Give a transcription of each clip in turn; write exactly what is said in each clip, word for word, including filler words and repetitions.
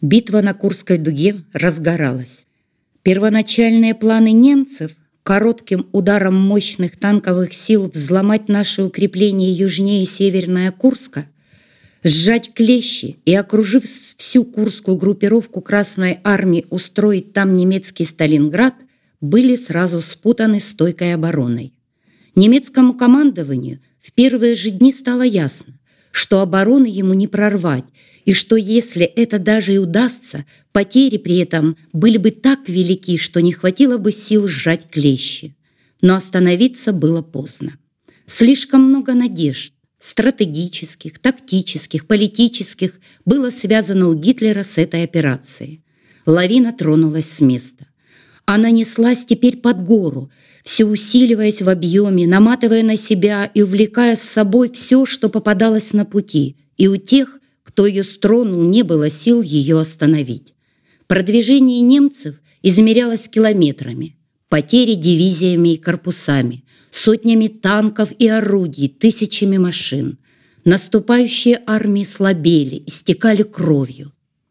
Битва на Курской дуге разгоралась. Первоначальные планы немцев коротким ударом мощных танковых сил взломать наши укрепления южнее и севернее Курска, сжать Клещи и, окружив всю курскую группировку Красной Армии, устроить там немецкий Сталинград, были сразу спутаны стойкой обороной. Немецкому командованию в первые же дни стало ясно, что обороны ему не прорвать, и что если это даже и удастся, потери при этом были бы так велики, что не хватило бы сил сжать Клещи. Но остановиться было поздно. Слишком много надежд, стратегических, тактических, политических, было связано у Гитлера с этой операцией. Лавина тронулась с места. Она неслась теперь под гору, все усиливаясь в объеме, наматывая на себя и увлекая с собой все, что попадалось на пути, и у тех, кто ее стронул, не было сил ее остановить. Продвижение немцев измерялось километрами, потери дивизиями и корпусами, сотнями танков и орудий, тысячами машин. Наступающие армии слабели, истекали кровью.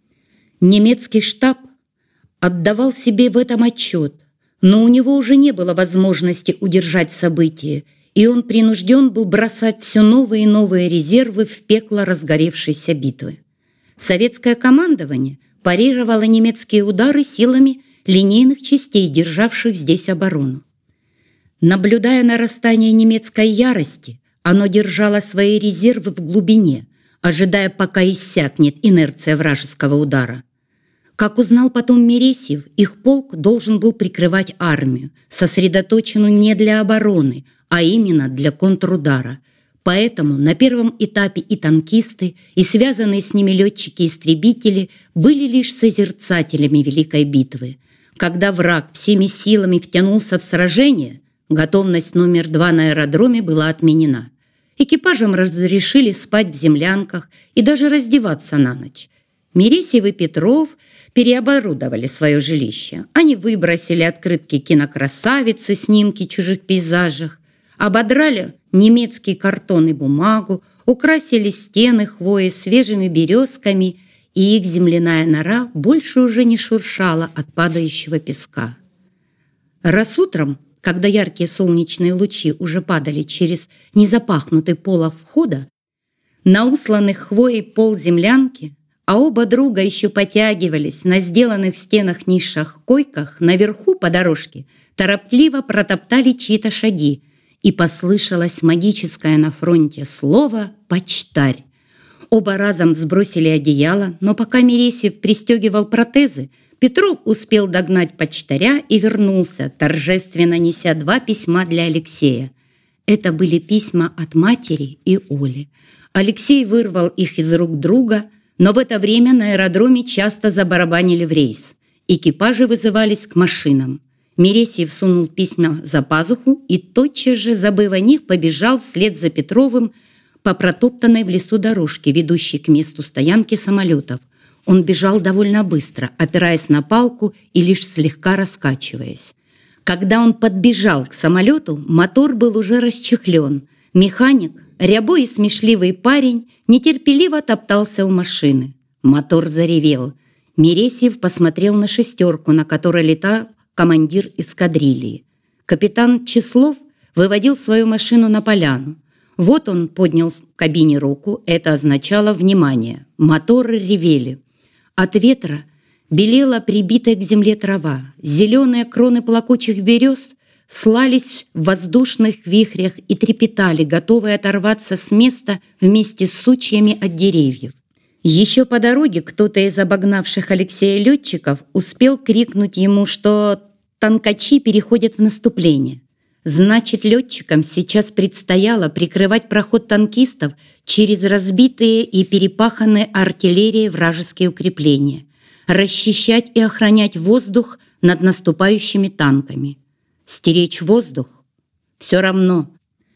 Немецкий штаб отдавал себе в этом отчет, но у него уже не было возможности удержать события, и он принужден был бросать все новые и новые резервы в пекло разгоревшейся битвы. Советское командование парировало немецкие удары силами линейных частей, державших здесь оборону. Наблюдая нарастание немецкой ярости, оно держало свои резервы в глубине, ожидая, пока иссякнет инерция вражеского удара. Как узнал потом Мересьев, их полк должен был прикрывать армию, сосредоточенную не для обороны, а именно для контрудара. Поэтому на первом этапе и танкисты, и связанные с ними летчики-истребители были лишь созерцателями Великой битвы. Когда враг всеми силами втянулся в сражение, готовность номер два на аэродроме была отменена. Экипажам разрешили спать в землянках и даже раздеваться на ночь. Мересьев и Петров переоборудовали свое жилище. Они выбросили открытки кинокрасавицы, снимки чужих пейзажах, ободрали немецкий картон и бумагу, украсили стены хвоей свежими березками, и их земляная нора больше уже не шуршала от падающего песка. Раз утром, когда яркие солнечные лучи уже падали через незапахнутый полог входа, на усланных хвоей пол землянки, а оба друга еще потягивались на сделанных в стенах нишах койках, наверху по дорожке торопливо протоптали чьи-то шаги, и послышалось магическое на фронте слово «почтарь». Оба разом сбросили одеяло, но пока Мересьев пристегивал протезы, Петров успел догнать почтаря и вернулся, торжественно неся два письма для Алексея. Это были письма от матери и Оли. Алексей вырвал их из рук друга, но в это время на аэродроме часто забарабанили в рейс. Экипажи вызывались к машинам. Мересьев сунул письма за пазуху и тотчас же, забыв о них, побежал вслед за Петровым по протоптанной в лесу дорожке, ведущей к месту стоянки самолетов. Он бежал довольно быстро, опираясь на палку и лишь слегка раскачиваясь. Когда он подбежал к самолету, мотор был уже расчехлен. Механик, рябой и смешливый парень, нетерпеливо топтался у машины. Мотор заревел. Мересьев посмотрел на шестерку, на которой летал командир эскадрильи. Капитан Числов выводил свою машину на поляну. Вот он поднял в кабине руку, это означало «внимание». Моторы ревели. От ветра белела прибитая к земле трава. Зеленые кроны плакучих берез слались в воздушных вихрях и трепетали, готовые оторваться с места вместе с сучьями от деревьев. Еще по дороге кто-то из обогнавших Алексея летчиков успел крикнуть ему, что танкачи переходят в наступление. Значит, летчикам сейчас предстояло прикрывать проход танкистов через разбитые и перепаханные артиллерией вражеские укрепления, расчищать и охранять воздух над наступающими танками. Стеречь воздух – все равно.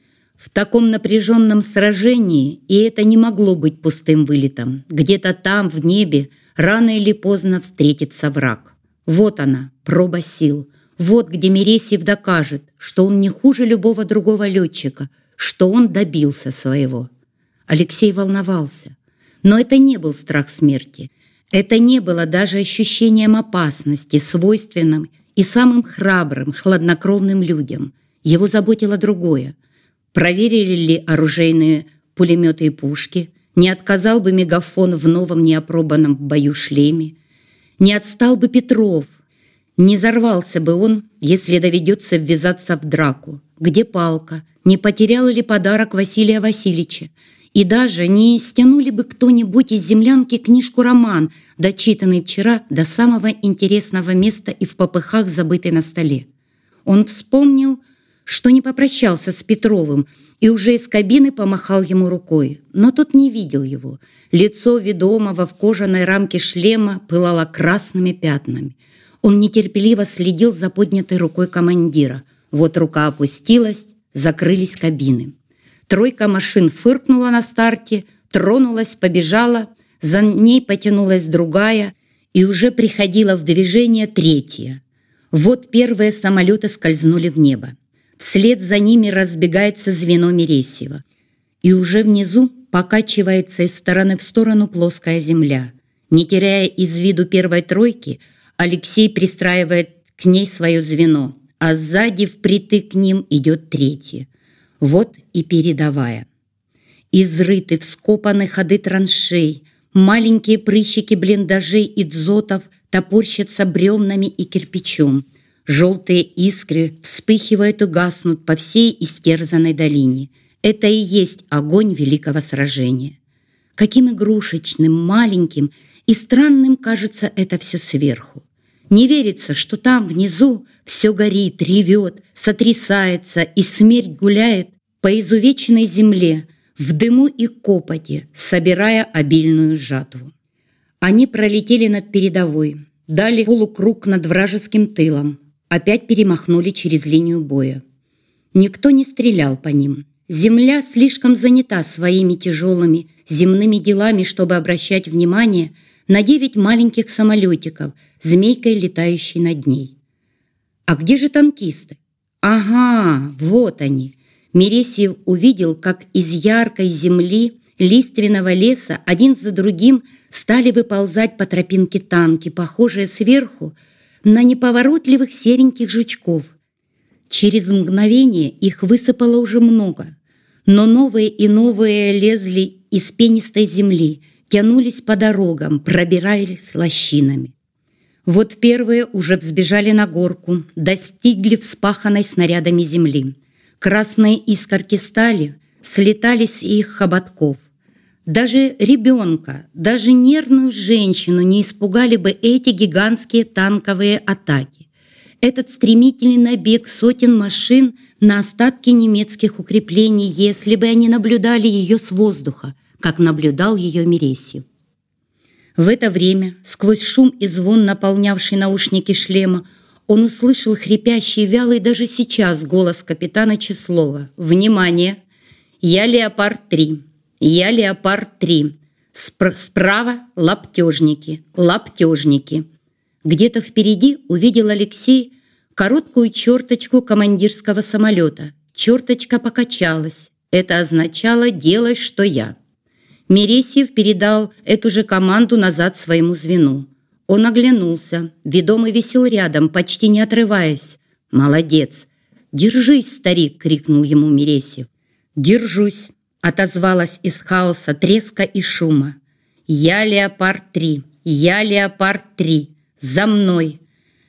В таком напряженном сражении и это не могло быть пустым вылетом. Где-то там, в небе, рано или поздно встретится враг. Вот она, проба сил. Вот где Мересьев докажет, что он не хуже любого другого летчика, что он добился своего. Алексей волновался. Но это не был страх смерти. Это не было даже ощущением опасности, свойственным и самым храбрым, хладнокровным людям. Его заботило другое. Проверили ли оружейные пулеметы и пушки? Не отказал бы мегафон в новом неопробанном в бою шлеме? Не отстал бы Петров? Не взорвался бы он, если доведется ввязаться в драку? Где палка? Не потерял ли подарок Василия Васильевича? И даже не стянули бы кто-нибудь из землянки книжку-роман, дочитанный вчера до самого интересного места и в попыхах забытый на столе. Он вспомнил, что не попрощался с Петровым и уже из кабины помахал ему рукой, но тот не видел его. Лицо ведомого в кожаной рамке шлема пылало красными пятнами. Он нетерпеливо следил за поднятой рукой командира. Вот рука опустилась, закрылись кабины. Тройка машин фыркнула на старте, тронулась, побежала, за ней потянулась другая, и уже приходила в движение третья. Вот первые самолеты скользнули в небо. Вслед за ними разбегается звено Мересьева. И уже внизу покачивается из стороны в сторону плоская земля. Не теряя из виду первой тройки, Алексей пристраивает к ней свое звено, а сзади впритык к ним идет третье. Вот и передовая. Изрыты, вскопаны ходы траншей, маленькие прыщики блиндажей и дзотов топорщатся бревнами и кирпичом. Желтые искры вспыхивают и гаснут по всей истерзанной долине. Это и есть огонь великого сражения. Каким игрушечным, маленьким и странным кажется это все сверху. Не верится, что там внизу все горит, ревет, сотрясается, и смерть гуляет по изувеченной земле, в дыму и копоти, собирая обильную жатву. Они пролетели над передовой, дали полукруг над вражеским тылом, опять перемахнули через линию боя. Никто не стрелял по ним. Земля слишком занята своими тяжелыми земными делами, чтобы обращать внимание на девять маленьких самолетиков, змейкой летающей над ней. А где же танкисты? Ага, вот они. Мересьев увидел, как из яркой земли лиственного леса один за другим стали выползать по тропинке танки, похожие сверху на неповоротливых сереньких жучков. Через мгновение их высыпало уже много, но новые и новые лезли из пенистой земли, тянулись по дорогам, пробирались лощинами. Вот первые уже взбежали на горку, достигли вспаханной снарядами земли. Красные искорки стали, слетали с их хоботков. Даже ребенка, даже нервную женщину не испугали бы эти гигантские танковые атаки. Этот стремительный набег сотен машин на остатки немецких укреплений, если бы они наблюдали ее с воздуха, как наблюдал ее Мересьев. В это время, сквозь шум и звон, наполнявший наушники шлема, он услышал хрипящий, вялый даже сейчас голос капитана Числова. «Внимание! Я Леопард-три! Я Леопард-три! Спр- справа лаптежники! Лаптежники!» Где-то впереди увидел Алексей короткую черточку командирского самолета. Черточка покачалась. Это означало «делай, что я». Мересьев передал эту же команду назад своему звену. Он оглянулся. Ведомый висел рядом, почти не отрываясь. «Молодец! Держись, старик!» — крикнул ему Мересьев. «Держусь!» — отозвалась из хаоса треска и шума. «Я Леопард-три! Я Леопард-три! За мной!»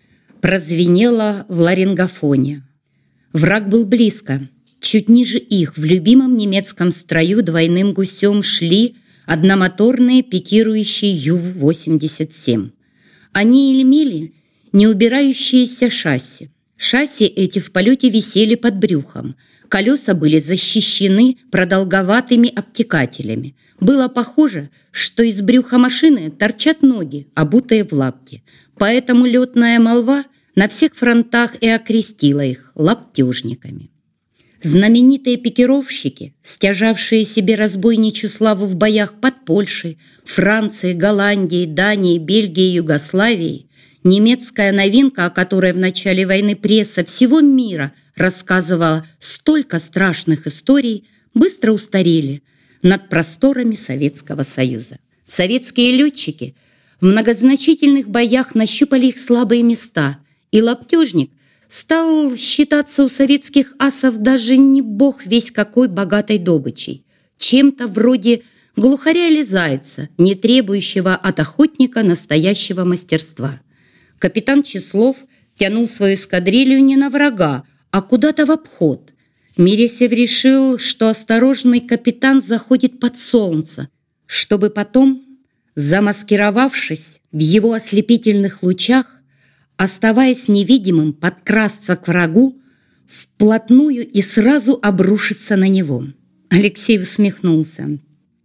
Прозвенело в ларингофоне. Враг был близко. Чуть ниже их в любимом немецком строю двойным гусем шли одномоторные пикирующие Ю восемьдесят семь. Они имели неубирающиеся шасси. Шасси эти в полете висели под брюхом. Колеса были защищены продолговатыми обтекателями. Было похоже, что из брюха машины торчат ноги, обутые в лапти. Поэтому летная молва на всех фронтах и окрестила их лаптежниками. Знаменитые пикировщики, стяжавшие себе разбойничью славу в боях под Польшей, Францией, Голландией, Данией, Бельгией, Югославией, немецкая новинка, о которой в начале войны пресса всего мира рассказывала столько страшных историй, быстро устарели над просторами Советского Союза. Советские летчики В многозначительных боях нащупали их слабые места, и Лаптежник стал считаться у советских асов даже не бог весь какой богатой добычей, чем-то вроде глухаря или зайца, не требующего от охотника настоящего мастерства. Капитан Числов тянул свою эскадрилью не на врага, а куда-то в обход. Мересьев решил, что осторожный капитан заходит под солнце, чтобы потом, замаскировавшись в его ослепительных лучах, оставаясь невидимым, подкрасться к врагу вплотную и сразу обрушиться на него. Алексей усмехнулся.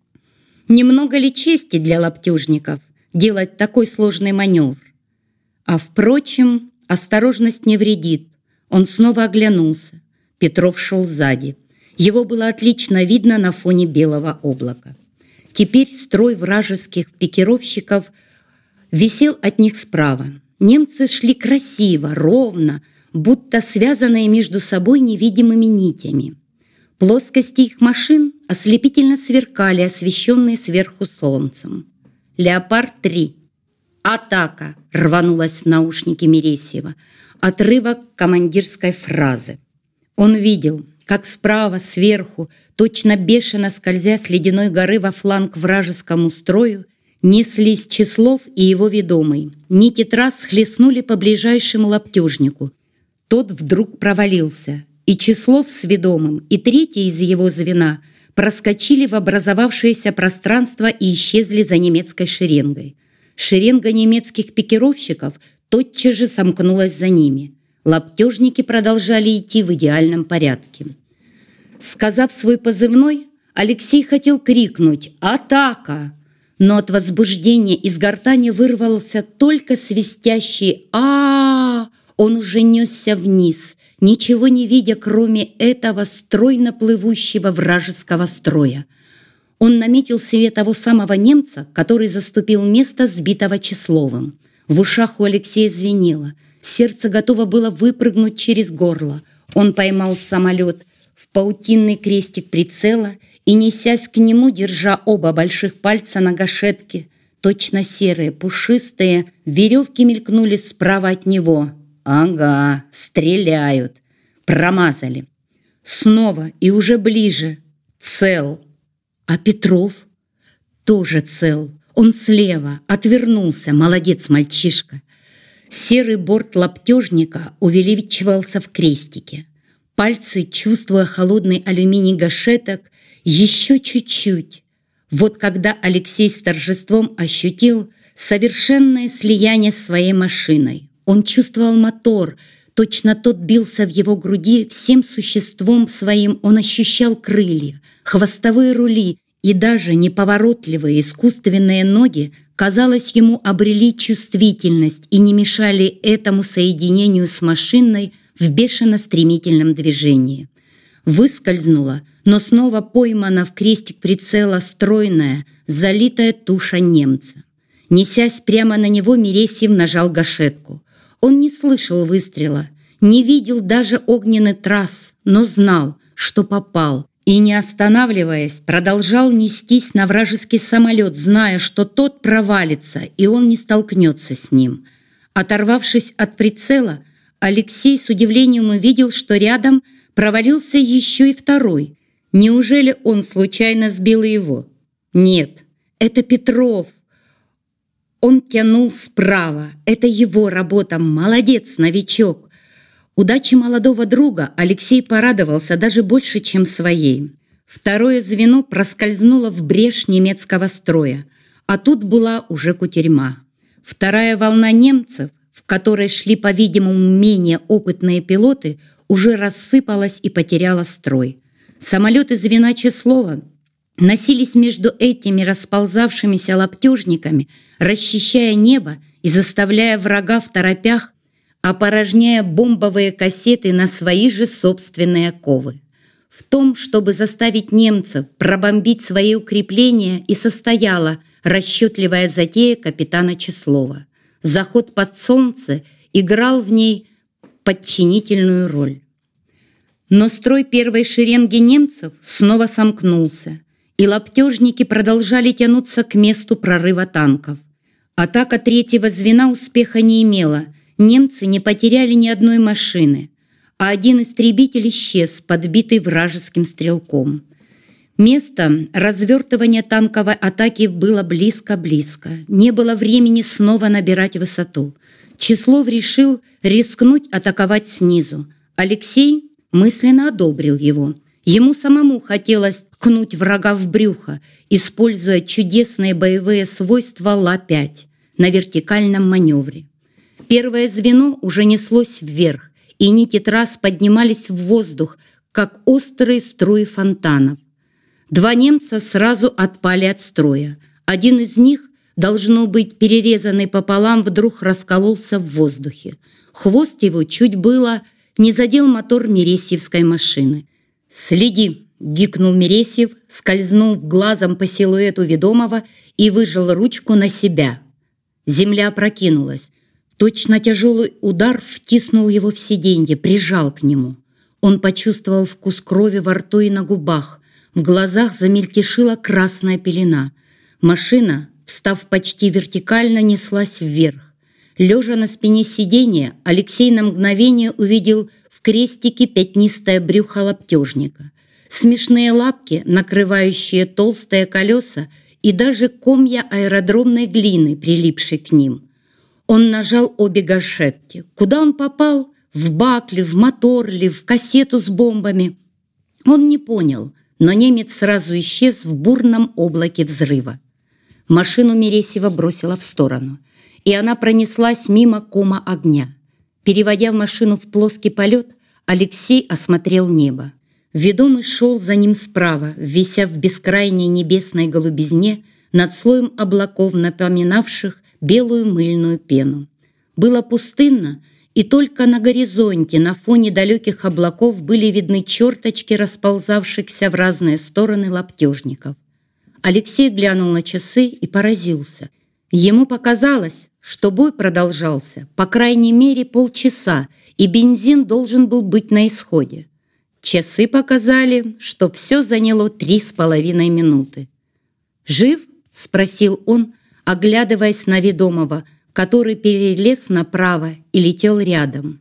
Немного ли чести для лаптежников делать такой сложный маневр? А впрочем, осторожность не вредит. Он снова оглянулся. Петров шел сзади. Его было отлично видно на фоне белого облака. Теперь строй вражеских пикировщиков висел от них справа. Немцы шли красиво, ровно, будто связанные между собой невидимыми нитями. Плоскости их машин ослепительно сверкали, освещенные сверху солнцем. «Леопард-три! Атака!» — рванулась в наушники Мересьева. Отрывок командирской фразы. Он видел, как справа, сверху, точно бешено скользя с ледяной горы во фланг вражескому строю, неслись Числов и его ведомый. Нити трасс хлестнули по ближайшему лаптежнику. Тот вдруг провалился, и Числов с ведомым, и третий из его звена проскочили в образовавшееся пространство и исчезли за немецкой шеренгой. Шеренга немецких пикировщиков тотчас же сомкнулась за ними. Лаптежники продолжали идти в идеальном порядке. Сказав свой позывной, Алексей хотел крикнуть «Атака!», но от возбуждения из гортани вырвался только свистящий «А-а-а!». Он уже несся вниз, ничего не видя, кроме этого стройно плывущего вражеского строя. Он наметил себе того самого немца, который заступил место сбитого Числовым. В ушах у Алексея звенело. Сердце готово было выпрыгнуть через горло. Он поймал самолет в паутинный крестик прицела и, несясь к нему, держа оба больших пальца на гашетке, точно серые, пушистые, веревки мелькнули справа от него. Ага, стреляют. Промазали. Снова и уже ближе. Цел. А Петров тоже цел. Он слева, отвернулся. Молодец, мальчишка. Серый борт лаптежника увеличивался в крестике. Пальцы, чувствуя холодный алюминий гашеток, еще чуть-чуть. Вот когда Алексей с торжеством ощутил совершенное слияние с своей машиной. Он чувствовал мотор, точно тот бился в его груди всем существом своим. Он ощущал крылья, хвостовые рули и даже неповоротливые искусственные ноги, казалось, ему обрели чувствительность и не мешали этому соединению с машиной в бешено-стремительном движении. Выскользнула, но снова поймана в крестик прицела стройная, залитая туша немца. Несясь прямо на него, Мересьев нажал гашетку. Он не слышал выстрела, не видел даже огненный трасс, но знал, что попал, и, не останавливаясь, продолжал нестись на вражеский самолет, зная, что тот провалится, и он не столкнется с ним. Оторвавшись от прицела, Алексей с удивлением увидел, что рядом провалился еще и второй. Неужели он случайно сбил его? Нет, это Петров. Он тянул справа. Это его работа. Молодец, новичок. Удаче молодого друга Алексей порадовался даже больше, чем своей. Второе звено проскользнуло в брешь немецкого строя, а тут была уже кутерьма. Вторая волна немцев, в которой шли, по-видимому, менее опытные пилоты, уже рассыпалась и потеряла строй. Самолеты звена Числова носились между этими расползавшимися лаптежниками, расчищая небо и заставляя врага в торопях, опорожняя бомбовые кассеты на свои же собственные оковы. В том, чтобы заставить немцев пробомбить свои укрепления, и состояла расчетливая затея капитана Числова. Заход под солнце играл в ней подчинительную роль. Но строй первой шеренги немцев снова сомкнулся, и лаптежники продолжали тянуться к месту прорыва танков. Атака третьего звена успеха не имела. Немцы не потеряли ни одной машины, а один истребитель исчез, подбитый вражеским стрелком. Место развертывания танковой атаки было близко-близко. Не было времени снова набирать высоту. Числов решил рискнуть атаковать снизу. Алексей мысленно одобрил его. Ему самому хотелось ткнуть врага в брюхо, используя чудесные боевые свойства Ла пять на вертикальном маневре. Первое звено уже неслось вверх, и нити трасс поднимались в воздух, как острые струи фонтанов. Два немца сразу отпали от строя. Один из них, должно быть перерезанный пополам, вдруг раскололся в воздухе. Хвост его чуть было не задел мотор Мересьевской машины. «Следи!» — гикнул Мересьев, скользнув глазом по силуэту ведомого и выжал ручку на себя. Земля опрокинулась. Точно тяжелый удар втиснул его в сиденье, прижал к нему. Он почувствовал вкус крови во рту и на губах. В глазах замельтешила красная пелена. Машина, встав почти вертикально, неслась вверх. Лежа на спине сиденья, Алексей на мгновение увидел в крестике пятнистое брюхо лаптежника, смешные лапки, накрывающие толстые колеса, и даже комья аэродромной глины, прилипшей к ним. Он нажал обе гашетки. Куда он попал? В бак ли, в мотор ли, в кассету с бомбами? Он не понял, но немец сразу исчез в бурном облаке взрыва. Машину Мересьева бросила в сторону, и она пронеслась мимо кома огня. Переводя машину в плоский полет, Алексей осмотрел небо. Ведомый шел за ним справа, вися в бескрайней небесной голубизне над слоем облаков, напоминавших белую мыльную пену. Было пустынно, и только на горизонте, на фоне далеких облаков, были видны черточки расползавшихся в разные стороны лаптежников. Алексей глянул на часы и поразился. Ему показалось, что бой продолжался по крайней мере полчаса, и бензин должен был быть на исходе. Часы показали, что все заняло три с половиной минуты. «Жив?» — спросил он, оглядываясь на ведомого, который перелез направо и летел рядом.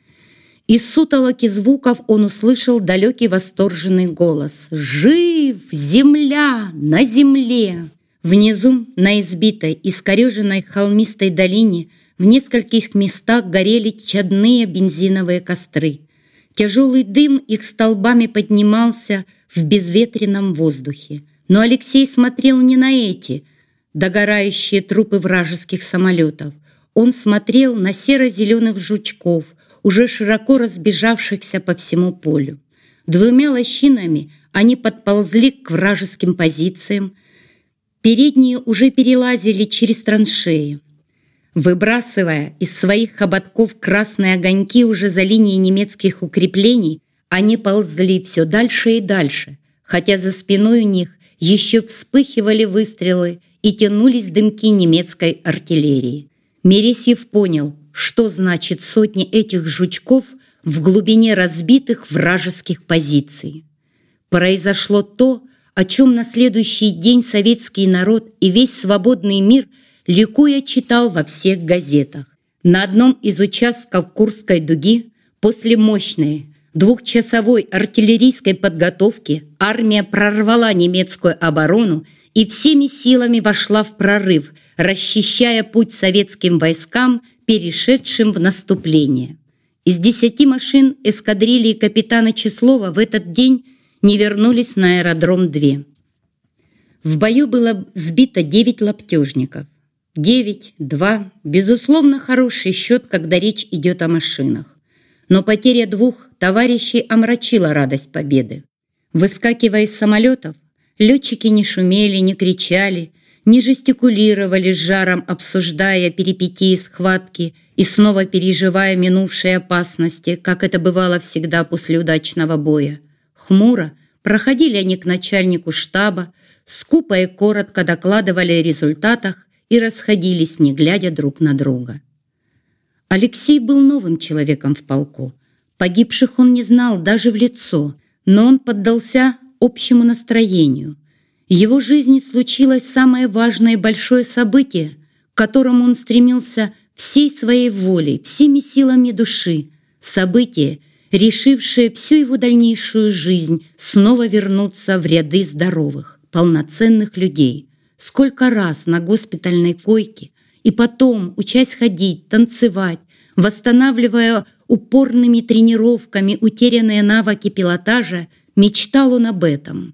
Из сутолоки звуков он услышал далекий восторженный голос: «Жив! Земля! На земле!» Внизу, на избитой, искореженной холмистой долине, в нескольких местах горели чадные бензиновые костры. Тяжелый дым их столбами поднимался в безветренном воздухе. Но Алексей смотрел не на эти догорающие трупы вражеских самолетов. Он смотрел на серо-зеленых жучков, уже широко разбежавшихся по всему полю. Двумя лощинами они подползли к вражеским позициям. Передние уже перелазили через траншеи, выбрасывая из своих хоботков красные огоньки уже за линией немецких укреплений. Они ползли все дальше и дальше, хотя за спиной у них еще вспыхивали выстрелы и тянулись дымки немецкой артиллерии. Мересьев понял, что значит сотни этих жучков в глубине разбитых вражеских позиций. Произошло то, о чем на следующий день советский народ и весь свободный мир ликуя читал во всех газетах. На одном из участков Курской дуги после мощной двухчасовой артиллерийской подготовки армия прорвала немецкую оборону и всеми силами вошла в прорыв, расчищая путь советским войскам, перешедшим в наступление. Из десяти машин эскадрильи капитана Числова в этот день не вернулись на аэродром две. В бою было сбито девять лаптежников. Девять, два – безусловно, хороший счет, когда речь идет о машинах. Но потеря двух товарищей омрачила радость победы. Выскакивая из самолетов, летчики не шумели, не кричали, не жестикулировали с жаром, обсуждая перипетии схватки и снова переживая минувшие опасности, как это бывало всегда после удачного боя. Хмуро проходили они к начальнику штаба, скупо и коротко докладывали о результатах и расходились, не глядя друг на друга. Алексей был новым человеком в полку. Погибших он не знал даже в лицо, но он поддался общему настроению. В его жизни случилось самое важное и большое событие, которому он стремился всей своей волей, всеми силами души, событие, решившее всю его дальнейшую жизнь снова вернуться в ряды здоровых, полноценных людей. Сколько раз на госпитальной койке и потом, учась ходить, танцевать, восстанавливая упорными тренировками утерянные навыки пилотажа, мечтал он об этом.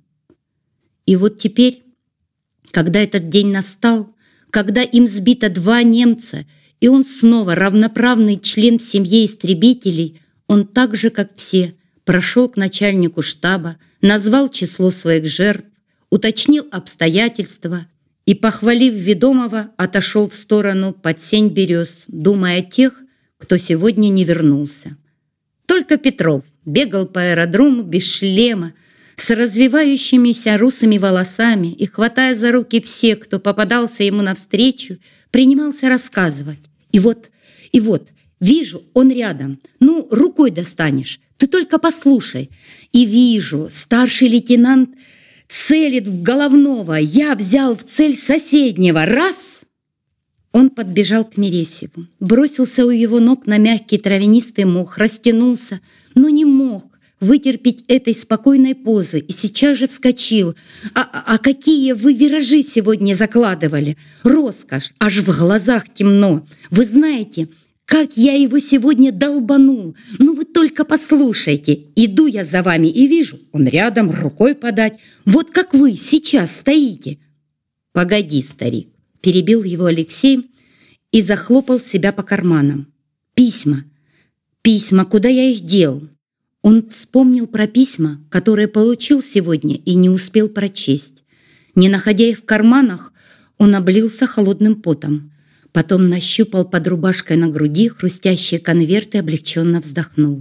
И вот теперь, когда этот день настал, когда им сбито два немца, и он снова равноправный член в семье истребителей, он так же, как все, прошел к начальнику штаба, назвал число своих жертв, уточнил обстоятельства и, похвалив ведомого, отошел в сторону под сень берез, думая о тех, кто сегодня не вернулся. Только Петров бегал по аэродрому без шлема, с развивающимися русыми волосами и, хватая за руки всех, кто попадался ему навстречу, принимался рассказывать. И вот, и вот, вижу, он рядом. Ну, рукой достанешь, ты только послушай. И вижу, старший лейтенант целит в головного. Я взял в цель соседнего. Раз! Он подбежал к Мересьеву, бросился у его ног на мягкий травянистый мох, растянулся, но не мог вытерпеть этой спокойной позы и сейчас же вскочил. А, а какие вы виражи сегодня закладывали? Роскошь, аж в глазах темно. Вы знаете, как я его сегодня долбанул. Ну вы только послушайте. Иду я за вами и вижу, он рядом, рукой подать. Вот как вы сейчас стоите. Погоди, старик, перебил его Алексей и захлопал себя по карманам. Письма, письма, куда я их дел? Он вспомнил про письма, которые получил сегодня и не успел прочесть. Не находя их в карманах, он облился холодным потом. Потом нащупал под рубашкой на груди хрустящие конверты и облегченно вздохнул.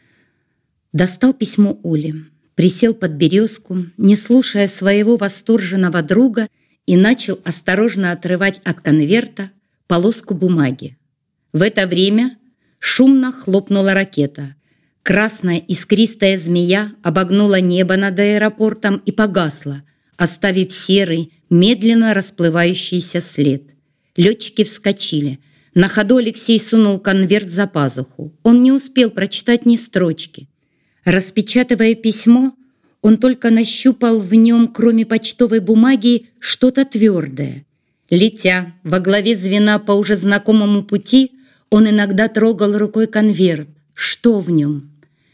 Достал письмо Оли, присел под березку, не слушая своего восторженного друга, и начал осторожно отрывать от конверта полоску бумаги. В это время шумно хлопнула ракета. Красная искристая змея обогнула небо над аэропортом и погасла, оставив серый, медленно расплывающийся след. Летчики вскочили. На ходу Алексей сунул конверт за пазуху. Он не успел прочитать ни строчки. Распечатывая письмо, он только нащупал в нем, кроме почтовой бумаги, что-то твердое. Летя во главе звена по уже знакомому пути, он иногда трогал рукой конверт. Что в нем?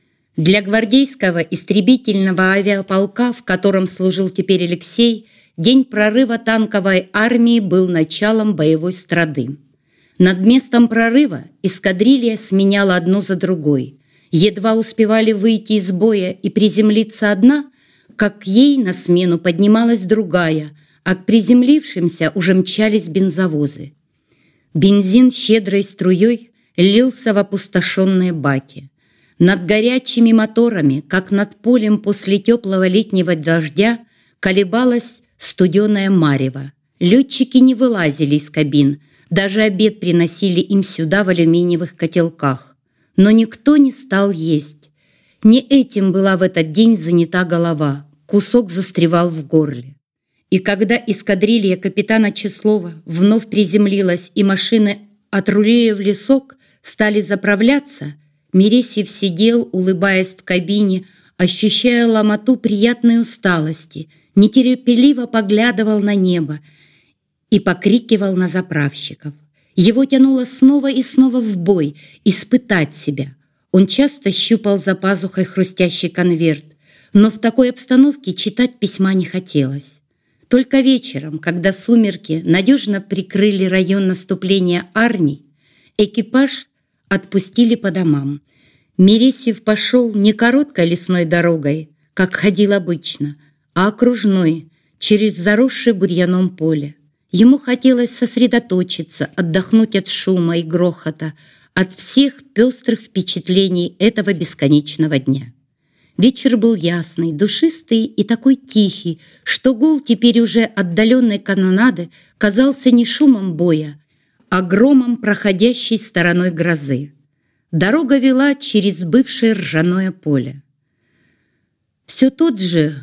Для гвардейского истребительного авиаполка, в котором служил теперь Алексей, день прорыва танковой армии был началом боевой страды. Над местом прорыва эскадрилья сменяла одну за другой. Едва успевали выйти из боя и приземлиться одна, как к ей на смену поднималась другая, а к приземлившимся уже мчались бензовозы. Бензин щедрой струей лился в опустошенные баки. Над горячими моторами, как над полем после теплого летнего дождя, колебалась студеная марево. Летчики не вылазили из кабин, даже обед приносили им сюда в алюминиевых котелках. Но никто не стал есть. Не этим была в этот день занята голова, кусок застревал в горле. И когда эскадрилья капитана Числова вновь приземлилась и машины, отрулили в лесок, стали заправляться, Мересьев сидел, улыбаясь в кабине, ощущая ломоту приятной усталости, нетерпеливо поглядывал на небо и покрикивал на заправщиков. Его тянуло снова и снова в бой, испытать себя. Он часто щупал за пазухой хрустящий конверт, но в такой обстановке читать письма не хотелось. Только вечером, когда сумерки надежно прикрыли район наступления армий, экипаж отпустили по домам. Мересьев пошел не короткой лесной дорогой, как ходил обычно, а окружной, через заросшее бурьяном поле. Ему хотелось сосредоточиться, отдохнуть от шума и грохота, от всех пестрых впечатлений этого бесконечного дня. Вечер был ясный, душистый и такой тихий, что гул теперь уже отдаленной канонады казался не шумом боя, а громом проходящей стороной грозы. Дорога вела через бывшее ржаное поле. Все тот же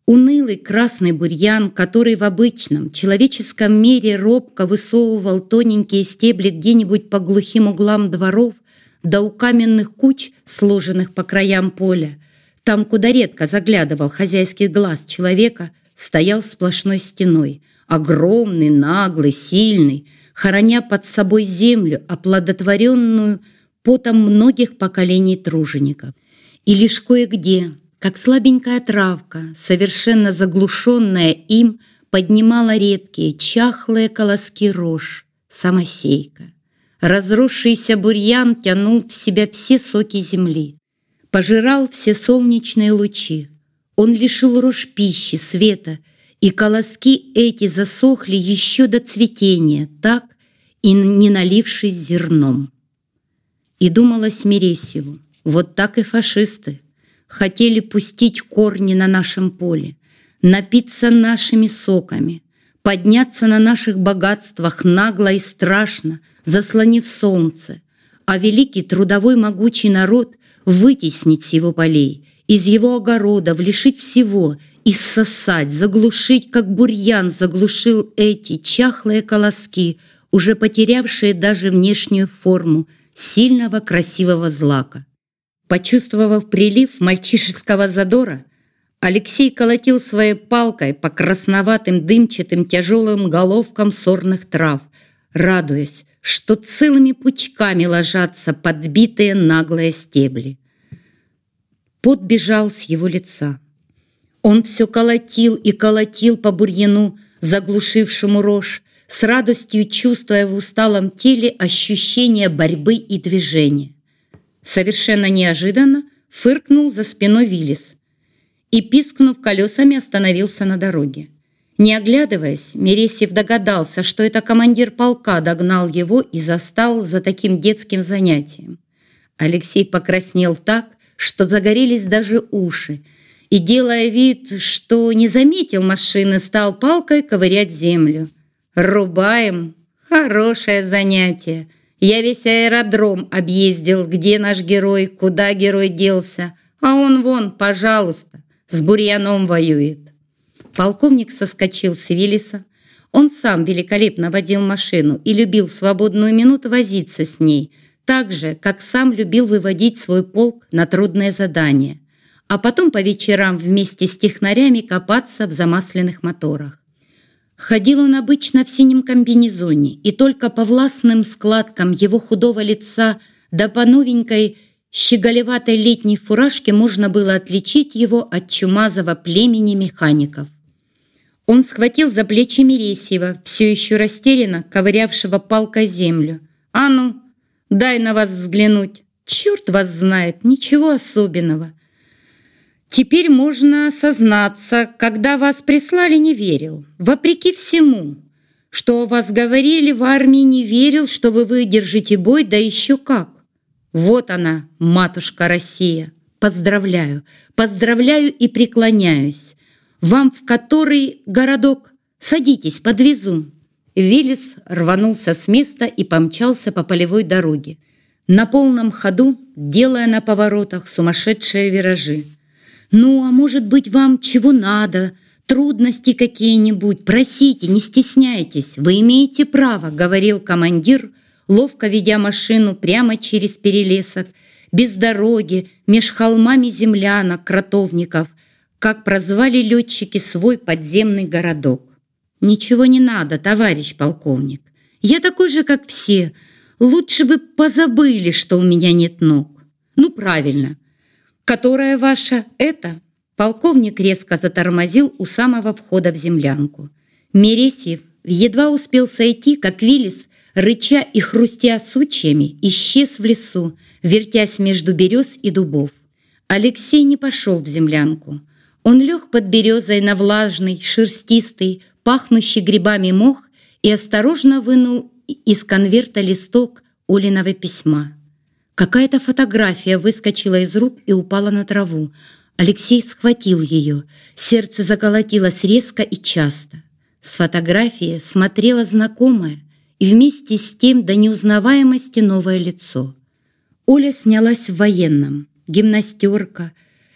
Унылый красный бурьян, который в обычном человеческом мире робко высовывал тоненькие стебли где-нибудь по глухим углам дворов, да у каменных куч, сложенных по краям поля, там, куда редко заглядывал хозяйский глаз человека, стоял сплошной стеной, огромный, наглый, сильный, хороня под собой землю, оплодотворенную потом многих поколений тружеников. И лишь кое-где, как слабенькая травка, совершенно заглушенная им, поднимала редкие, чахлые колоски рож, самосейка. Разросшийся бурьян тянул в себя все соки земли, пожирал все солнечные лучи. Он лишил рож пищи, света, и колоски эти засохли еще до цветения, так и не налившись зерном. И думалось Мересьеву, вот так и фашисты хотели пустить корни на нашем поле, напиться нашими соками, подняться на наших богатствах нагло и страшно, заслонив солнце, а великий трудовой могучий народ вытеснить с его полей, из его огородов, лишить всего, иссосать, заглушить, как бурьян заглушил эти чахлые колоски, уже потерявшие даже внешнюю форму сильного красивого злака. Почувствовав прилив мальчишеского задора, Алексей колотил своей палкой по красноватым дымчатым тяжелым головкам сорных трав, радуясь, что целыми пучками ложатся подбитые наглые стебли. Пот бежал с его лица. Он все колотил и колотил по бурьяну, заглушившему рожь, с радостью чувствуя в усталом теле ощущение борьбы и движения. Совершенно неожиданно фыркнул за спиной Виллис и, пискнув колесами, остановился на дороге. Не оглядываясь, Мересьев догадался, что это командир полка догнал его и застал за таким детским занятием. Алексей покраснел так, что загорелись даже уши, и, делая вид, что не заметил машины, стал палкой ковырять землю. «Рубаем? Хорошее занятие. Я весь аэродром объездил, где наш герой, куда герой делся, а он вон, пожалуйста, с бурьяном воюет». Полковник соскочил с Виллиса. Он сам великолепно водил машину и любил в свободную минуту возиться с ней, так же, как сам любил выводить свой полк на трудные задания, а потом по вечерам вместе с технарями копаться в замасленных моторах. Ходил он обычно в синем комбинезоне, и только по властным складкам его худого лица да по новенькой щеголеватой летней фуражке можно было отличить его от чумазого племени механиков. Он схватил за плечи Мересьева, все еще растерянно ковырявшего палкой землю. «А ну, дай на вас взглянуть. Черт вас знает, ничего особенного. Теперь можно сознаться, когда вас прислали, не верил. Вопреки всему, что о вас говорили в армии, не верил, что вы выдержите бой, да еще как. Вот она, матушка Россия. Поздравляю, поздравляю и преклоняюсь. Вам в который городок? Садитесь, подвезу». Виллис рванулся с места и помчался по полевой дороге, на полном ходу, делая на поворотах сумасшедшие виражи. «Ну, а может быть, вам чего надо? Трудности какие-нибудь? Просите, не стесняйтесь. Вы имеете право», — говорил командир, ловко ведя машину прямо через перелесок, без дороги, меж холмами землянок, кротовников, как прозвали летчики свой подземный городок. «Ничего не надо, товарищ полковник. Я такой же, как все. Лучше бы позабыли, что у меня нет ног». «Ну, правильно. Которая ваша? Это?» Полковник резко затормозил у самого входа в землянку. Мересьев едва успел сойти, как Виллис, рыча и хрустя сучьями, исчез в лесу, вертясь между берез и дубов. Алексей не пошел в землянку. Он лег под березой на влажный, шерстистый, пахнущий грибами мох и осторожно вынул из конверта листок Олиного письма. Какая-то фотография выскочила из рук и упала на траву. Алексей схватил ее. Сердце заколотилось резко и часто. С фотографии смотрело знакомое и вместе с тем до неузнаваемости новое лицо. Оля снялась в военном. Гимнастерка,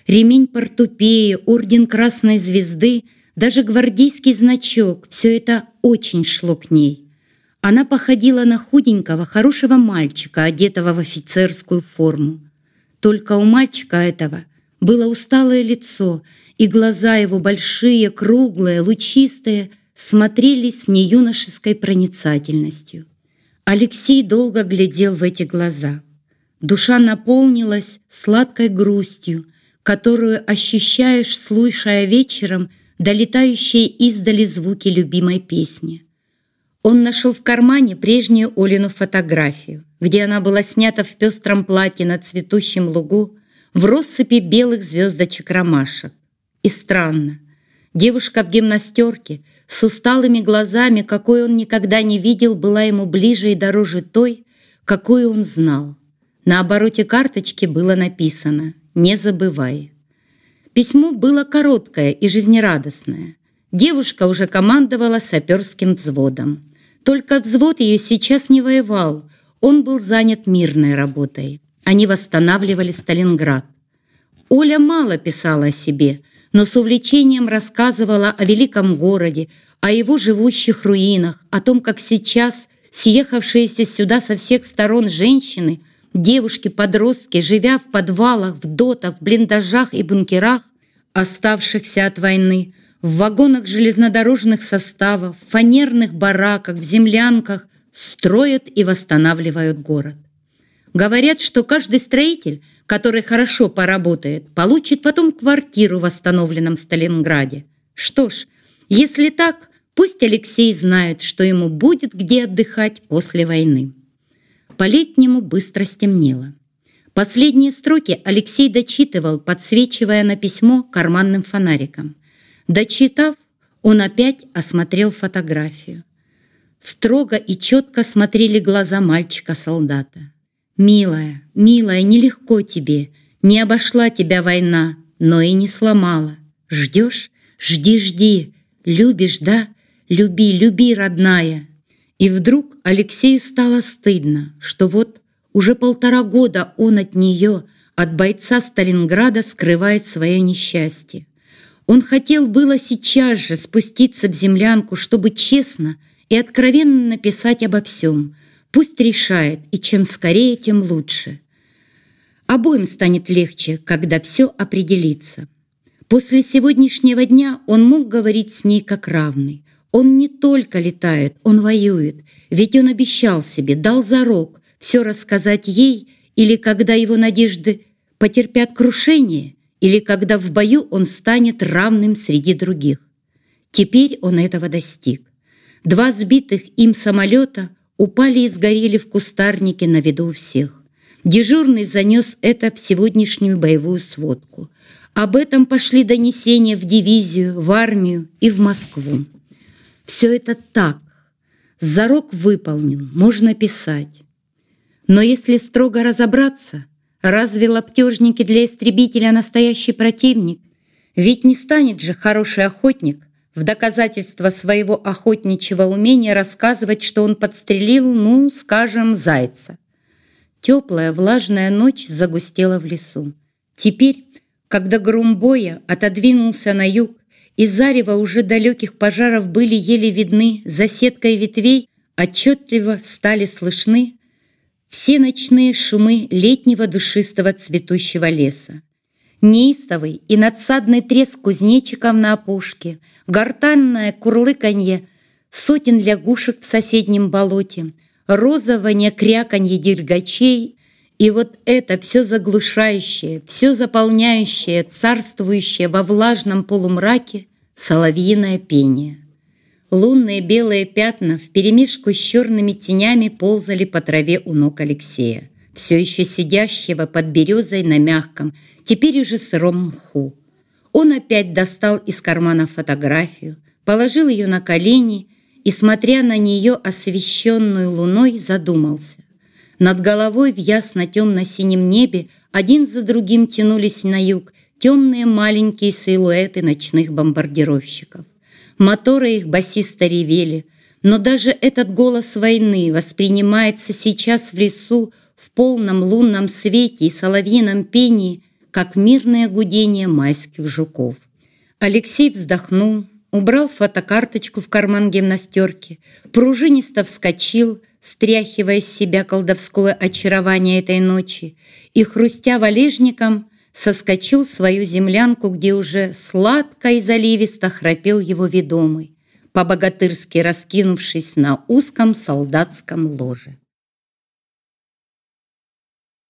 Ремень портупеи, орден Красной Звезды, даже гвардейский значок – все это очень шло к ней. Она походила на худенького, хорошего мальчика, одетого в офицерскую форму. Только у мальчика этого было усталое лицо, и глаза его большие, круглые, лучистые, смотрели с неюношеской проницательностью. Алексей долго глядел в эти глаза. Душа наполнилась сладкой грустью, которую ощущаешь, слушая вечером долетающие издали звуки любимой песни. Он нашел в кармане прежнюю Олину фотографию, где она была снята в пестром платье на цветущем лугу в россыпи белых звездочек-ромашек. И странно, девушка в гимнастерке с усталыми глазами, какой он никогда не видел, была ему ближе и дороже той, какую он знал. На обороте карточки было написано «Не забывай». Письмо было короткое и жизнерадостное. Девушка уже командовала саперским взводом. Только взвод ее сейчас не воевал, он был занят мирной работой. Они восстанавливали Сталинград. Оля мало писала о себе, но с увлечением рассказывала о великом городе, о его живущих руинах, о том, как сейчас съехавшиеся сюда со всех сторон женщины, девушки-подростки, живя в подвалах, в дотах, в блиндажах и бункерах, оставшихся от войны, в вагонах железнодорожных составов, в фанерных бараках, в землянках, строят и восстанавливают город. Говорят, что каждый строитель, который хорошо поработает, получит потом квартиру в восстановленном Сталинграде. Что ж, если так, пусть Алексей знает, что ему будет где отдыхать после войны. По-летнему быстро стемнело. Последние строки Алексей дочитывал, подсвечивая на письмо карманным фонариком. Дочитав, он опять осмотрел фотографию. Строго и четко смотрели глаза мальчика-солдата. «Милая, милая, нелегко тебе, не обошла тебя война, но и не сломала. Ждешь? Жди, жди. Любишь, да? Люби, люби, родная». И вдруг Алексею стало стыдно, что вот уже полтора года он от нее, от бойца Сталинграда, скрывает свое несчастье. Он хотел было сейчас же спуститься в землянку, чтобы честно и откровенно написать обо всем. Пусть решает, и чем скорее, тем лучше. Обоим станет легче, когда все определится. После сегодняшнего дня он мог говорить с ней как равный. Он не только летает, он воюет, ведь он обещал себе, дал зарок все рассказать ей, или когда его надежды потерпят крушение, или когда в бою он станет равным среди других. Теперь он этого достиг. Два сбитых им самолета упали и сгорели в кустарнике на виду у всех. Дежурный занес это в сегодняшнюю боевую сводку. Об этом пошли донесения в дивизию, в армию и в Москву. Все это так. Зарок выполнен, можно писать. Но если строго разобраться, разве лаптежники для истребителя настоящий противник? Ведь не станет же хороший охотник в доказательство своего охотничьего умения рассказывать, что он подстрелил, ну, скажем, зайца. Теплая влажная ночь загустела в лесу. Теперь, когда гром боя отодвинулся на юг, и зарево уже далеких пожаров были еле видны за сеткой ветвей, отчетливо стали слышны все ночные шумы летнего душистого цветущего леса. Неистовый и надсадный треск кузнечиков на опушке, гортанное курлыканье сотен лягушек в соседнем болоте, розовое кряканье дергачей, и вот это все заглушающее, все заполняющее, царствующее во влажном полумраке соловьиное пение. Лунные белые пятна вперемешку с черными тенями ползали по траве у ног Алексея, все еще сидящего под березой на мягком, теперь уже сыром мху. Он опять достал из кармана фотографию, положил ее на колени и, смотря на нее, освещенную луной, задумался. Над головой в ясно-темно-синем небе один за другим тянулись на юг темные маленькие силуэты ночных бомбардировщиков. Моторы их басисто ревели, но даже этот голос войны воспринимается сейчас в лесу в полном лунном свете и соловьином пении как мирное гудение майских жуков. Алексей вздохнул, убрал фотокарточку в карман гимнастерки, пружинисто вскочил, стряхивая с себя колдовское очарование этой ночи, и, хрустя валежником, соскочил в свою землянку, где уже сладко и заливисто храпел его ведомый, по-богатырски раскинувшись на узком солдатском ложе.